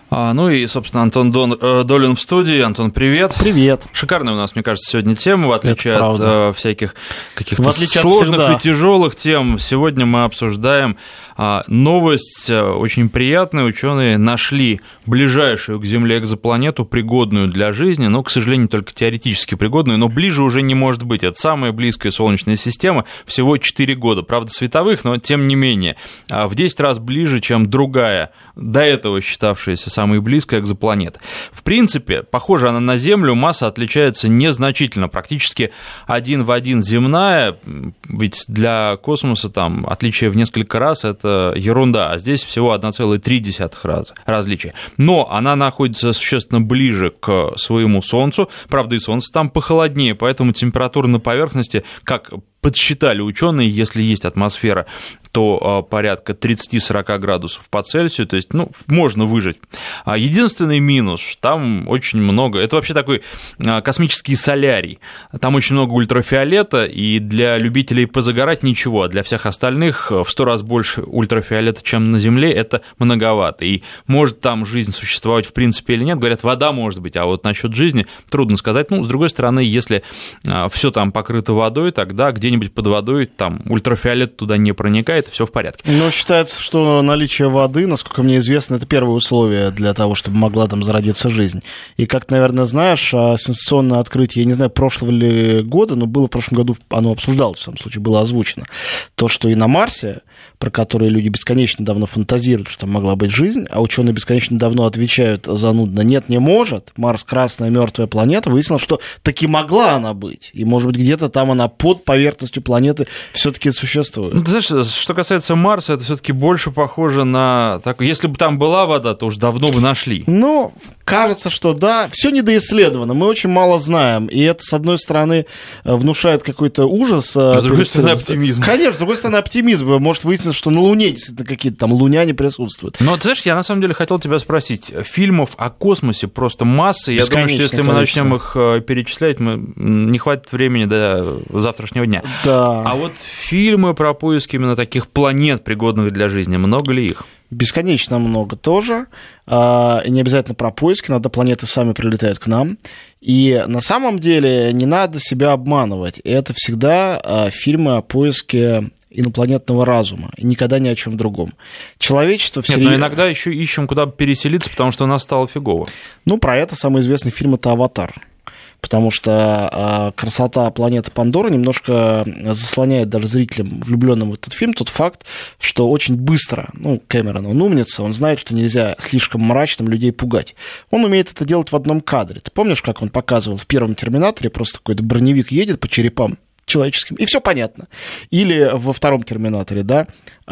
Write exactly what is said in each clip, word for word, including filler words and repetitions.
А, ну и, собственно, Антон Дон, э, Долин в студии. Антон, привет. Привет. Шикарная у нас, мне кажется, сегодня тема, в отличие от э, всяких каких-то сложных и тяжелых тем. Сегодня мы обсуждаем э, новость э, очень приятная. Ученые нашли ближайшую к Земле экзопланету, пригодную для жизни, но, к сожалению, только теоретически пригодную, но ближе уже не может быть. Это самая близкая Солнечная система, всего четыре года. Правда, световых, но тем не менее. В десять раз ближе, чем другая, до этого считавшаяся самой близкой экзопланеты. В принципе, похожа она на Землю, масса отличается незначительно, практически один в один земная, ведь для космоса там отличие в несколько раз – это ерунда, а здесь всего одна целая три десятых раза различия. Но она находится существенно ближе к своему Солнцу, правда, и Солнце там похолоднее, поэтому температура на поверхности, как подсчитали ученые, если есть атмосфера, то порядка тридцать-сорок градусов по Цельсию, то есть, ну, можно выжить. Единственный минус, там очень много, это вообще такой космический солярий, там очень много ультрафиолета, и для любителей позагорать ничего, а для всех остальных в сто раз больше ультрафиолета, чем на Земле, это многовато, и может там жизнь существовать в принципе или нет, говорят, вода может быть, а вот насчет жизни трудно сказать, ну, с другой стороны, если все там покрыто водой, тогда где-нибудь под водой там ультрафиолет туда не проникает, все в порядке. Но считается, что наличие воды, насколько мне известно, это первое условие для того, чтобы могла там зародиться жизнь. И как ты, наверное, знаешь, сенсационное открытие, я не знаю, прошлого ли года, но было в прошлом году, оно обсуждалось, в самом случае, было озвучено. То, что и на Марсе, про который люди бесконечно давно фантазируют, что там могла быть жизнь, а ученые бесконечно давно отвечают занудно, нет, не может, Марс красная мертвая планета, выяснилось, что таки могла она быть. И, может быть, где-то там она под поверхностью планеты все-таки существует. Ну, ты знаешь, что касается Марса, это все-таки больше похоже на... Так, если бы там была вода, то уж давно бы нашли. Ну, кажется, что да. Все недоисследовано, мы очень мало знаем. И это, с одной стороны, внушает какой-то ужас. А с другой стороны, оптимизм. Конечно, с другой стороны, оптимизм. Может выясниться, что на Луне действительно какие-то там луняне присутствуют. Но, ты знаешь, я на самом деле хотел тебя спросить. Фильмов о космосе просто масса. Я думаю, что если мы количество. начнем их перечислять, мы... не хватит времени до завтрашнего дня. Да. А вот фильмы про поиск именно таких планет, пригодных для жизни, много ли их? Бесконечно много тоже. И не обязательно про поиски, иногда планеты сами прилетают к нам. И на самом деле не надо себя обманывать. Это всегда фильмы о поиске инопланетного разума, и никогда ни о чем другом. Человечество всерьез... Нет, но иногда еще ищем, куда переселиться, потому что у нас стало фигово. Ну, про это самый известный фильм – это «Аватар». Потому что э, красота планеты Пандора немножко заслоняет даже зрителям, влюбленным в этот фильм, тот факт, что очень быстро, ну, Кэмерон, он умница, он знает, что нельзя слишком мрачным людей пугать. Он умеет это делать в одном кадре. Ты помнишь, как он показывал в первом «Терминаторе», просто какой-то броневик едет по черепам человеческим, и все понятно. Или во втором «Терминаторе», да,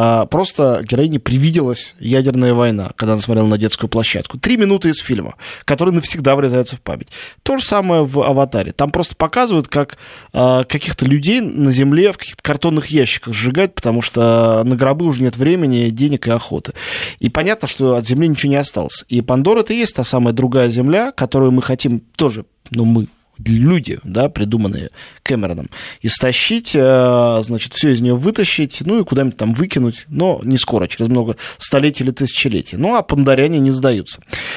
просто героине привиделась ядерная война, когда она смотрела на детскую площадку. Три минуты из фильма, которые навсегда врезаются в память. То же самое в «Аватаре». Там просто показывают, как каких-то людей на Земле в каких-то картонных ящиках сжигать, потому что на гробы уже нет времени, денег и охоты. И понятно, что от Земли ничего не осталось. И Пандора — это и есть та самая другая Земля, которую мы хотим тоже, ну, мы, люди, да, придуманные Кэмероном, истощить, значит, все из нее вытащить, ну и куда-нибудь там выкинуть, но не скоро, через много столетий или тысячелетий. Ну, а пандоряне не сдаются.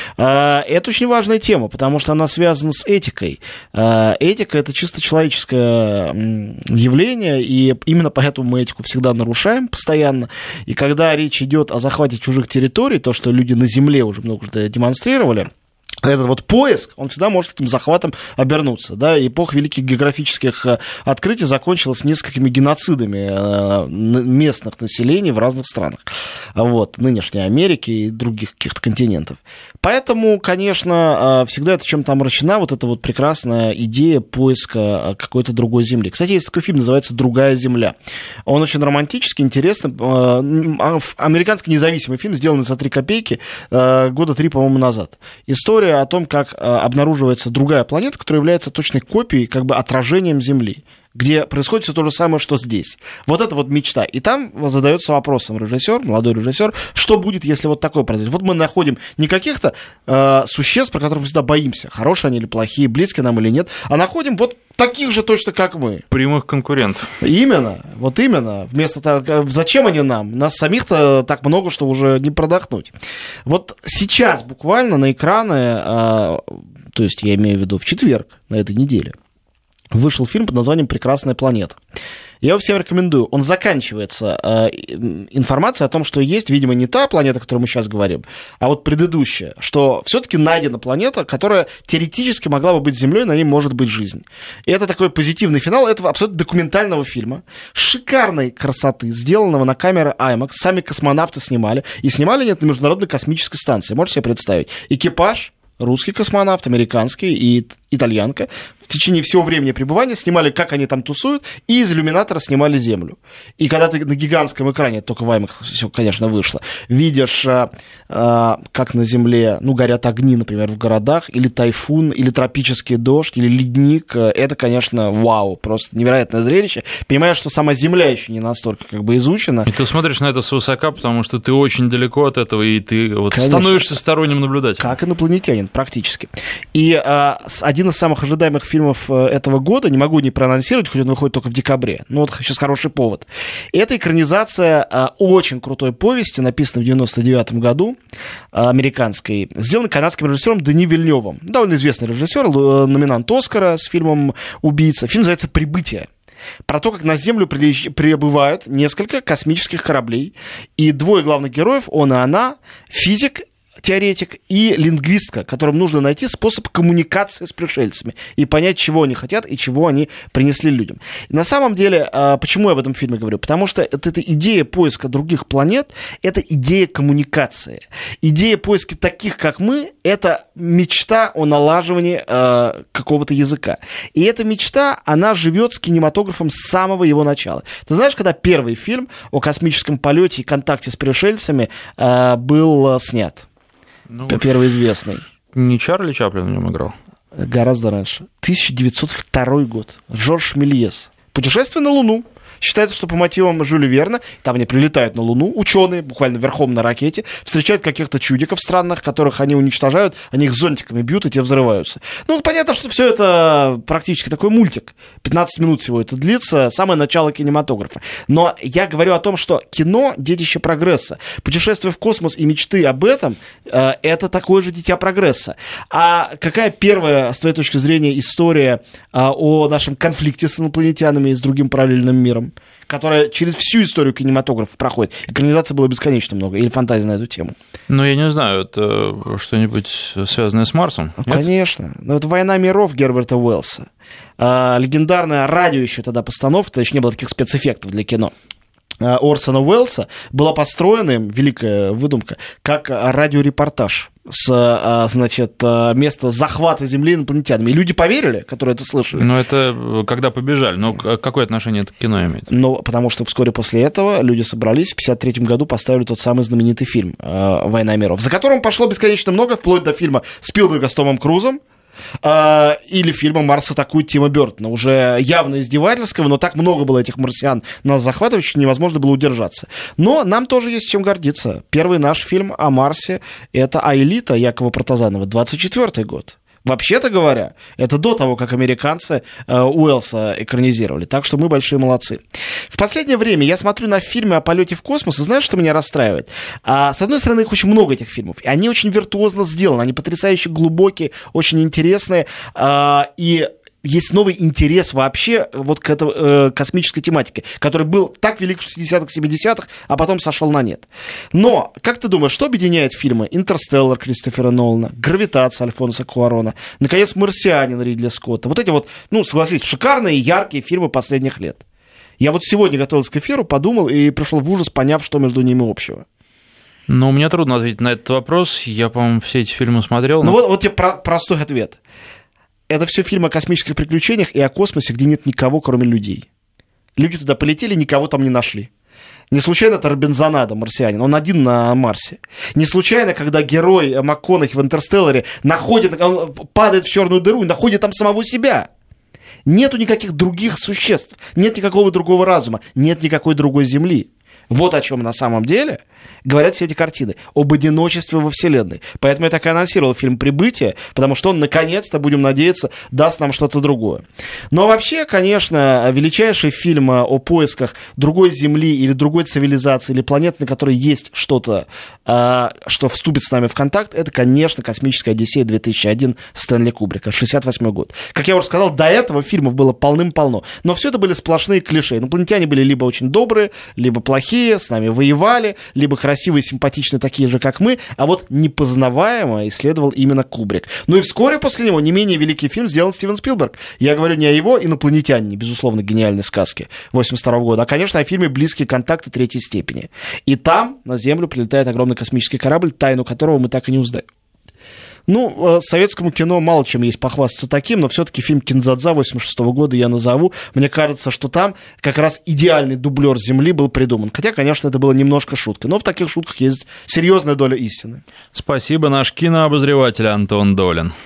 Это очень важная тема, потому что она связана с этикой. Этика — это чисто человеческое явление, и именно поэтому мы этику всегда нарушаем постоянно. И когда речь идет о захвате чужих территорий, то, что люди на Земле уже много демонстрировали, этот вот поиск, он всегда может этим захватом обернуться. Да? Эпоха великих географических открытий закончилась несколькими геноцидами местных населений в разных странах. Вот, нынешней Америки и других каких-то континентов. Поэтому, конечно, всегда это чем-то омрачена, вот эта вот прекрасная идея поиска какой-то другой земли. Кстати, есть такой фильм, называется «Другая земля». Он очень романтический, интересный. Американский независимый фильм, сделанный за три копейки, года три, по-моему, назад. История о том, как обнаруживается другая планета, которая является точной копией, как бы отражением Земли, где происходит все то же самое, что здесь. Вот это вот мечта. И там задается вопросом режиссер, молодой режиссер, что будет, если вот такое произойдет. Вот мы находим не каких-то э, существ, про которых мы всегда боимся, хорошие они или плохие, близкие нам или нет, а находим вот таких же точно, как мы. Прямых конкурентов. Именно, вот именно. Вместо того, зачем они нам? Нас самих-то так много, что уже не продохнуть. Вот сейчас буквально на экраны, а, то есть я имею в виду в четверг на этой неделе, вышел фильм под названием «Прекрасная планета». Я его всем рекомендую. Он заканчивается э, информацией о том, что есть, видимо, не та планета, о которой мы сейчас говорим, а вот предыдущая, что все-таки найдена планета, которая теоретически могла бы быть Землей, на ней может быть жизнь. И это такой позитивный финал этого абсолютно документального фильма, шикарной красоты, сделанного на камеры IMAX, сами космонавты снимали, и снимали они это на Международной космической станции. Можете себе представить? Экипаж, русский космонавт, американский и итальянка, в течение всего времени пребывания снимали, как они там тусуют, и из иллюминатора снимали Землю. И когда ты на гигантском экране, только в IMAX все, конечно, вышло, видишь, а, а, как на Земле, ну, горят огни, например, в городах, или тайфун, или тропический дождь, или ледник, это, конечно, вау, просто невероятное зрелище. Понимаешь, что сама Земля еще не настолько как бы изучена. И ты смотришь на это свысока, потому что ты очень далеко от этого, и ты вот становишься сторонним наблюдателем. Как инопланетянин, практически. И а, один из самых ожидаемых фильмов этого года, не могу не проанонсировать, хоть он выходит только в декабре, но вот сейчас хороший повод. Это экранизация а, очень крутой повести, написанной в девяносто девятом году, а, американской, сделанной канадским режиссером Дени Вильнёвым. Довольно известный режиссер, номинант Оскара с фильмом «Убийца». Фильм называется «Прибытие». Про то, как на Землю прибывают несколько космических кораблей, и двое главных героев, он и она, физик, теоретик и лингвистка, которым нужно найти способ коммуникации с пришельцами и понять, чего они хотят и чего они принесли людям. И на самом деле, почему я об этом фильме говорю? Потому что это, эта идея поиска других планет, это идея коммуникации. Идея поиска таких, как мы, это мечта о налаживании э, какого-то языка. И эта мечта, она живет с кинематографом с самого его начала. Ты знаешь, когда первый фильм о космическом полете и контакте с пришельцами э, был снят? Ну, первый известный. Не Чарли Чаплин в нем играл? Гораздо раньше. тысяча девятьсот второй год. Жорж Мельес. «Путешествие на Луну». Считается, что по мотивам Жюля Верна, там они прилетают на Луну, ученые, буквально верхом на ракете, встречают каких-то чудиков странных, которых они уничтожают, они их зонтиками бьют, и те взрываются. Ну, понятно, что все это практически такой мультик. пятнадцать минут всего это длится, самое начало кинематографа. Но я говорю о том, что кино — детище прогресса. Путешествие в космос и мечты об этом э, — это такое же дитя прогресса. А какая первая, с твоей точки зрения, история э, о нашем конфликте с инопланетянами и с другим параллельным миром, которая через всю историю кинематографа проходит? Экранизаций было бесконечно много, или фантазии на эту тему. Ну, я не знаю, это что-нибудь связанное с Марсом? Ну, конечно. Ну, это «Война миров» Герберта Уэллса. А, легендарная радио еще тогда постановка, тогда еще не было таких спецэффектов для кино, Орсона Уэллса, была построена им, великая выдумка, как радиорепортаж с, значит, места захвата Земли инопланетянами. И люди поверили, которые это слышали. Но это когда побежали. Но какое отношение это к кино имеет? Ну, потому что вскоре после этого люди собрались, в пятьдесят третьем году поставили тот самый знаменитый фильм «Война миров», за которым пошло бесконечно много, вплоть до фильма Спилберга с Томом Крузом, или фильма «Марс атакует» Тима Бёртона, уже явно издевательского, но так много было этих марсиан нас захватывающих, что невозможно было удержаться. Но нам тоже есть чем гордиться. Первый наш фильм о Марсе — это «Аэлита» Якова Протазанова, двадцать четвёртый год. Вообще-то говоря, это до того, как американцы э, Уэллса экранизировали. Так что мы большие молодцы. В последнее время я смотрю на фильмы о полете в космос, и знаешь, что меня расстраивает? А, с одной стороны, их очень много, этих фильмов, и они очень виртуозно сделаны, они потрясающе глубокие, очень интересные, а, и есть новый интерес вообще вот к этой э, космической тематике, который был так велик в шестидесятых, семидесятых, а потом сошел на нет. Но, как ты думаешь, что объединяет фильмы «Интерстеллар» Кристофера Нолана, «Гравитация» Альфонсо Куарона, наконец, «Марсианин» Ридли Скотта? Вот эти вот, ну, согласитесь, шикарные, яркие фильмы последних лет. Я вот сегодня готовился к эфиру, подумал и пришел в ужас, поняв, что между ними общего. Ну, мне трудно ответить на этот вопрос. Я, по-моему, все эти фильмы смотрел. Но... Ну, вот, вот тебе про- простой ответ. Это все фильмы о космических приключениях и о космосе, где нет никого, кроме людей. Люди туда полетели, никого там не нашли. Не случайно это Робинзонадо, марсианин, он один на Марсе. Не случайно, когда герой МакКонахи в «Интерстелларе» находит, он падает в черную дыру и находит там самого себя. Нету никаких других существ, нет никакого другого разума, нет никакой другой Земли. Вот о чем на самом деле говорят все эти картины. Об одиночестве во Вселенной. Поэтому я так и анонсировал фильм «Прибытие», потому что он, наконец-то, будем надеяться, даст нам что-то другое. Но вообще, конечно, величайший фильм о поисках другой Земли или другой цивилизации, или планеты, на которой есть что-то, что вступит с нами в контакт, это, конечно, «Космическая Одиссея» две тысячи один Стэнли Кубрика, шестьдесят восьмой год. Как я уже сказал, до этого фильмов было полным-полно. Но все это были сплошные клише. Инопланетяне были либо очень добрые, либо плохие, с нами воевали, либо красивые, симпатичные, такие же, как мы, а вот непознаваемое исследовал именно Кубрик. Ну и вскоре после него не менее великий фильм сделал Стивен Спилберг. Я говорю не о его «Инопланетяне», безусловно, гениальной сказке восемьдесят второго года, а, конечно, о фильме «Близкие контакты третьей степени». И там на Землю прилетает огромный космический корабль, тайну которого мы так и не узнаем. Ну, советскому кино мало чем есть похвастаться таким, но все-таки фильм «Кинзадза» восемьдесят шестого года я назову. Мне кажется, что там как раз идеальный дублер Земли был придуман. Хотя, конечно, это было немножко шутка, но в таких шутках есть серьезная доля истины. Спасибо, наш кинообозреватель Антон Долин.